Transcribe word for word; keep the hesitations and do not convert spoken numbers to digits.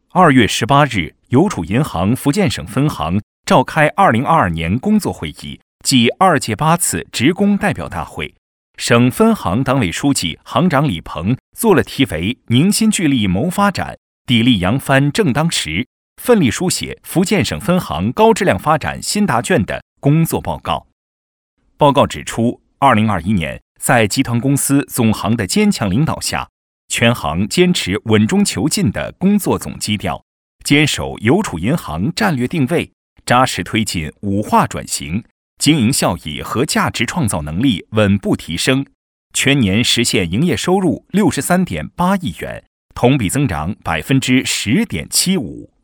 二月十八日，邮储银行福建省分行召开二零二二年工作会议暨二届八次职工代表大会。省分行党委书记、行长李鹏作了题为“凝心聚力谋发展，砥砺扬帆正当时，奋力书写福建省分行高质量发展新答卷”的工作报告。报告指出，二零二一年，在集团公司总行的坚强领导下，全行坚持稳中求进的工作总基调，坚守邮储银行战略定位，扎实推进五化转型，经营效益和价值创造能力稳步提升，全年实现营业收入六十三点八亿元，同比增长百分之十点七五。